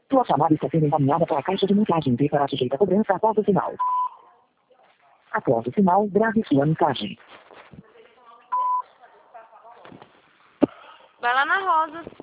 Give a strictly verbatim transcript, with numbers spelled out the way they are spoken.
Tua chamada está sendo encaminhada para a caixa de mensagem e será sujeita a cobrança após o sinal. Após o sinal, grave sua mensagem. Vai lá na Rosa.